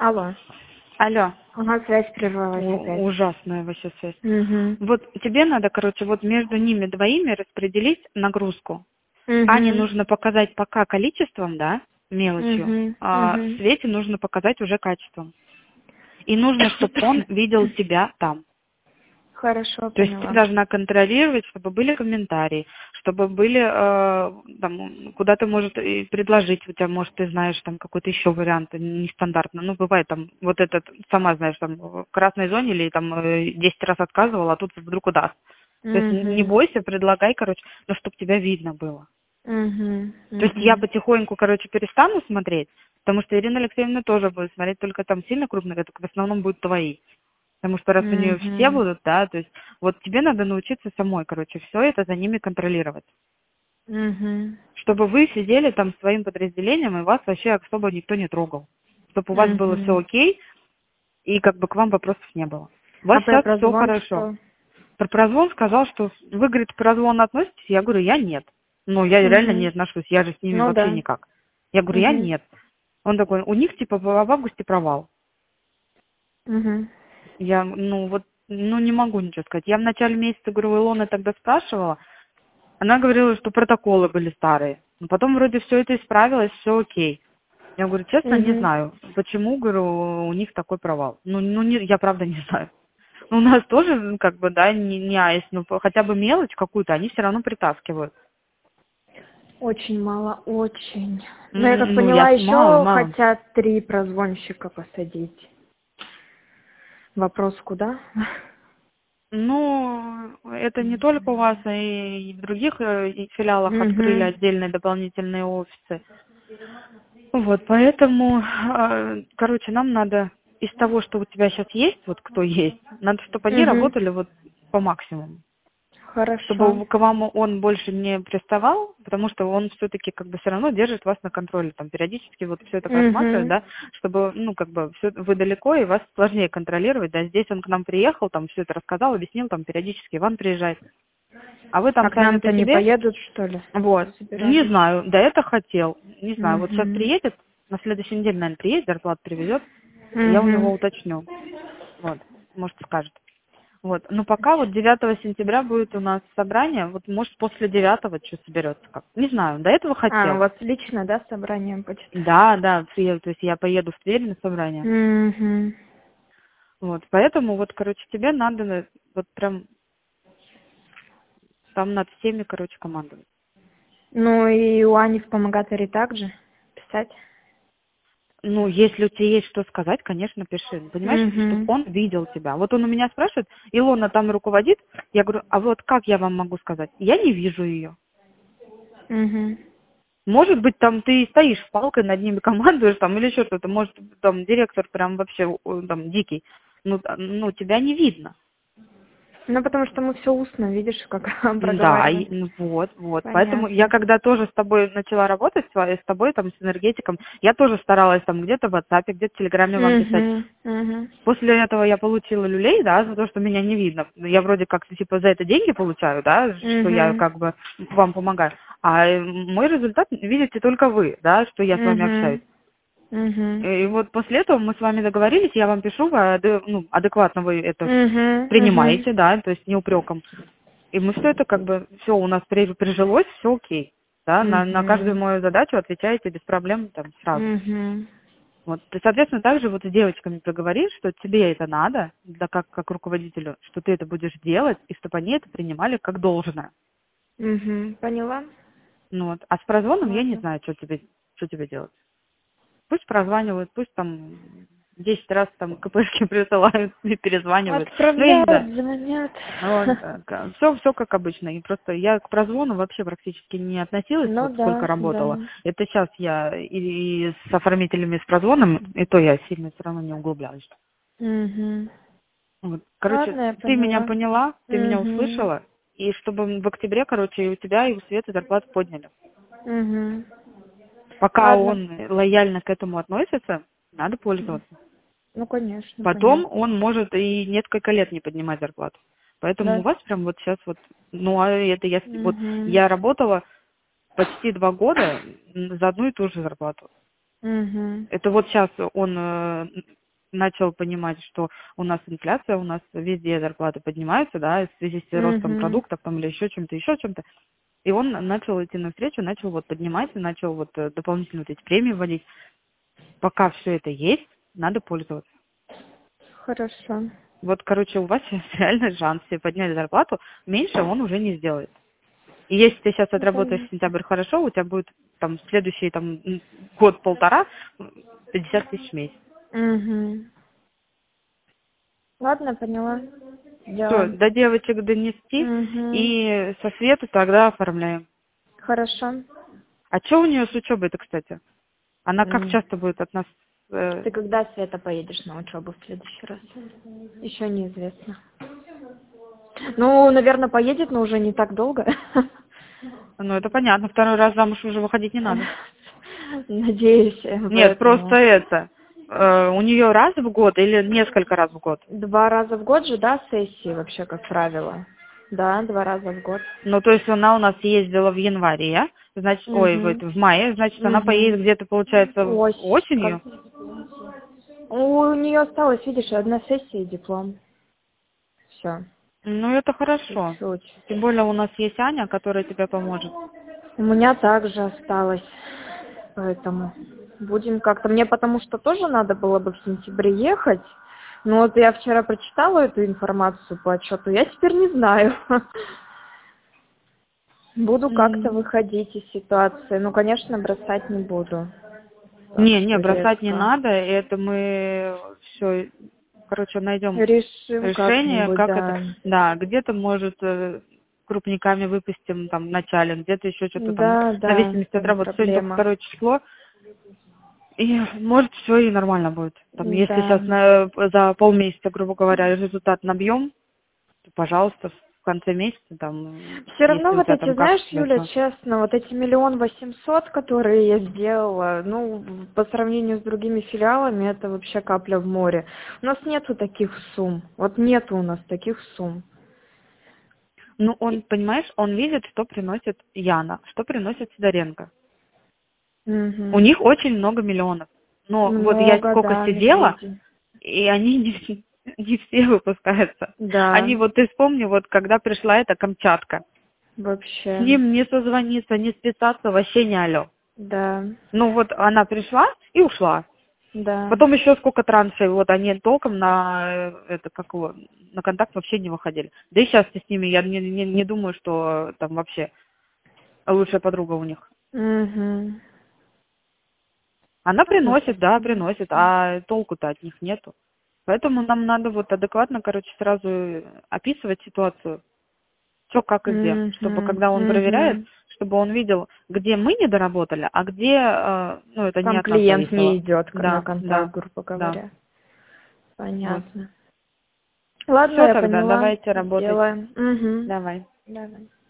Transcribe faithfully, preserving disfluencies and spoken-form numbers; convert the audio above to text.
Алло. Алло. Ага, связь прервалась У- опять. ужасная вообще связь. Угу. Вот тебе надо, короче, вот между ними двоими распределить нагрузку. Ане Угу. нужно показать пока количеством, да, мелочью, Угу. а Угу. Свете нужно показать уже качеством. И нужно, чтобы он видел тебя там. Хорошо, То есть ты поняла. должна контролировать, чтобы были комментарии, чтобы были, э, там, куда ты, может, и предложить, у тебя, может, ты знаешь, там, какой-то еще вариант, нестандартно. Ну, бывает, там, вот этот, сама знаешь, там, в красной зоне или, там, э, десять раз отказывал, а тут вдруг удаст. То есть не Угу. бойся, предлагай, короче, но чтобы тебя видно было. Угу. То есть я Угу. потихоньку, короче, перестану смотреть, потому что Ирина Алексеевна тоже будет смотреть, только там сильно крупно, это в основном будут твои. Потому что раз у нее все Угу. будут, да, то есть вот тебе надо научиться самой, короче, все это за ними контролировать. Угу. Чтобы вы сидели там своим подразделением, и вас вообще особо никто не трогал. Чтобы у вас было все Угу. окей, и как бы к вам вопросов не было. У А вас про сейчас все прозвон хорошо. что? Про прозвон сказал, что вы, говорит, к прозвону относитесь? Я говорю, я нет. Ну, я реально не Угу. отношусь, я же с ними Ну вообще да. никак. Я говорю, я Угу. нет. Он такой, у них типа в в августе провал. Угу. Я, ну вот, ну не могу ничего сказать. Я в начале месяца, говорю, у Илоны тогда спрашивала. Она говорила, что протоколы были старые. Но потом вроде все это исправилось, все окей. Я говорю, честно, не Угу. знаю, почему, говорю, у них такой провал. Ну, ну не, я правда не знаю. Ну, у нас тоже, ну, как бы, да, не, не айс, но по- хотя бы мелочь какую-то они все равно притаскивают. Очень мало, очень. Но я как М, Ну, поняла, я с- мало, еще мало. хотят три прозвонщика посадить. Вопрос куда? Ну, это не только у вас, и и в других э, и филиалах открыли Угу. отдельные дополнительные офисы. Вот, поэтому, э, короче, нам надо из того, что у тебя сейчас есть, вот кто есть, надо, чтобы они Угу. работали вот по максимуму. Хорошо. Чтобы к вам он больше не приставал, потому что он все-таки как бы все равно держит вас на контроле, там периодически вот все это просматривает, Угу. да, чтобы, ну, как бы все, вы далеко, и вас сложнее контролировать, да, здесь он к нам приехал, там все это рассказал, объяснил, там периодически Иван приезжает, а вы А там к сами по нам-то не себе, поедут, что ли? вот, не Собирались. знаю, да это хотел, не знаю, вот сейчас Угу. приедет, на следующей неделе, наверное, приедет, зарплату привезет, я у него Угу. уточню, вот, может скажет. Вот. Но пока вот девятого сентября будет у нас собрание, вот может после девятого что соберется как. Не знаю, до этого А, у хотел. вас лично, да, собрание будет? Да, да, приеду, то есть я поеду в Тверь на собрание. Угу. Вот, поэтому вот, короче, тебе надо э, вот прям там над всеми, короче, командовать. Ну и у Ани в помогаторе также писать? Ну, если у тебя есть что сказать, конечно, пиши. Понимаешь, чтобы Угу. он видел тебя. Вот он у меня спрашивает, Илона там руководит, я говорю, а вот как я вам могу сказать? Я не вижу ее. Угу. Может быть, там ты стоишь с палкой, над ними командуешь, там, или еще что-то. Может, там директор прям вообще о, там дикий. Ну, та- ну, тебя не видно. Ну, потому что мы все устно, видишь, как Да, и- проговариваем. ну, вот, вот. Поэтому я Понятно. когда тоже с тобой начала работать, с ва- с тобой там, с энергетиком, я тоже старалась там где-то в WhatsApp, где-то в Телеграме вам писать. Угу. Угу. После этого я получила люлей, да, за то, что меня не видно. Я вроде как, типа, за это деньги получаю, да, что я Угу. как бы вам помогаю. А э, мой результат видите только вы, да, что я с вами общаюсь. Угу. Угу. И вот после этого мы с вами договорились, я вам пишу, вы аде- ну, адекватно вы это Угу. Угу. принимаете, да, то есть не упреком. И мы все это как бы, все у нас при- прижилось, все окей. Да, на, на каждую Угу. мою задачу отвечаете без проблем там сразу. Угу. Вот. Ты, соответственно, также вот с девочками проговоришь, что тебе это надо, да, как, как руководителю, что ты это будешь делать, и чтобы они это принимали как должное. Угу. Поняла? Ну, вот. А с прозвоном я не Ладно. знаю, что тебе, что тебе делать. Пусть прозванивают, пусть там десять раз там КПшки присылают и перезванивают. Ну, я не знаю. Отправляют, звонят. Все, все как обычно. И просто я к прозвону вообще практически не относилась, Ну вот сколько да, работала. да. Это сейчас я и, и с оформителями с прозвоном, и то я сильно все равно не углублялась. Угу. Вот. Короче, Ладно, я ты меня поняла. поняла, ты меня Угу. услышала, и чтобы в октябре, короче, и у тебя, и у Светы зарплату подняли. Угу. Пока Ладно. он лояльно к этому относится, надо пользоваться. Ну, конечно, Потом понятно. он может и несколько лет не поднимать зарплату. Поэтому у Да. вас прям вот сейчас вот, ну а это я, вот Угу. я работала почти два года за одну и ту же зарплату. Угу. Это вот сейчас он э, начал понимать, что у нас инфляция, у нас везде зарплаты поднимаются, да, в связи с ростом Угу. продуктов там или еще чем-то, еще чем-то. И он начал идти навстречу, начал вот поднимать, начал вот э, дополнительно вот эти премии вводить. Пока все это есть, надо пользоваться. Хорошо. Вот, короче, у вас сейчас реальный шанс себе поднять зарплату, меньше он уже не сделает. И если ты сейчас Ну, отработаешь понятно. сентябрь хорошо, у тебя будет там следующий там м, год-полтора пятьдесят тысяч в месяц. Угу. Ладно, поняла. Все, Делаем. до девочек донести Угу. и со Свету тогда оформляем. Хорошо. А что у нее с учебой-то, кстати? Она как М. часто будет от нас? э, Ты когда, Света, поедешь на учебу в следующий раз? Еще неизвестно. Ну, наверное, поедет, но уже не так долго. ну, это понятно, второй раз замуж уже выходить не надо. Надеюсь, Нет, просто поэтому. это. э, у нее раз в год или несколько раз в год? Два раза в год же, да, сессии вообще, как правило? Да, два раза в год. Ну, то есть она у нас ездила в январе, значит, ой, в, Угу. это, в мае, значит, она Угу. поедет где-то, получается, Ось. осенью. Как... У нее осталось, видишь, одна сессия и диплом. Все. Ну, это хорошо. Чуть-чуть. Тем более у нас есть Аня, которая тебе поможет. У меня также осталось. Поэтому будем как-то. Мне потому что тоже надо было бы в сентябре ехать. Но вот я вчера прочитала эту информацию по отчету. Я теперь не знаю. Буду как-то М, выходить из ситуации. Ну, конечно, бросать не буду. Так Не, не, что бросать не резко. надо. Это мы все, короче, найдем Решим решение, как-нибудь, как это. да. Да, где-то, может, э, крупниками выпустим там в начале, где-то еще что-то там, Да, в да, зависимости от не работы. Сегодня только проблема. второе число. И может все и нормально будет. Там, если Да. сейчас на, за полмесяца, грубо говоря, результат набьем, то, пожалуйста, в конце месяца, там, Все равно если у вот тебя эти, там знаешь, качество, Юля, все. честно, вот эти миллион восемьсот, которые я сделала, ну, по сравнению с другими филиалами, это вообще капля в море. У нас нету таких сумм. Вот нету у нас таких сумм. Ну, он, И- понимаешь, он видит, что приносит Яна, что приносит Сидоренко. У Мгм. них очень много миллионов. Но вот я Много, сколько да, сидела, медведи. и они не, не все выпускаются. Да, Они вот, ты вспомни, вот когда пришла эта Камчатка, с вообще, ним не созвониться, не списаться, вообще не алло. да, Ну вот она пришла и ушла. да. Потом еще сколько трансферов, вот они толком на э, это как его, на контакт вообще не выходили. Да и сейчас с ними я не, не, не думаю, что там вообще лучшая подруга у них. Угу. Она Ладно, приносит, да, приносит, посмотрим. а толку-то от них нету. Поэтому нам надо вот адекватно, короче, сразу описывать ситуацию, что, как и где, чтобы Угу, когда он проверяет, угу. чтобы он видел, где мы не доработали, а где, э, ну, это не Там от нас клиент не зависело. идет на Да, контакт, да, грубо да, говоря. вот. Понятно. Ладно, Все я тогда, поняла. давайте работать. Сделаем. Угу. Давай. Давай.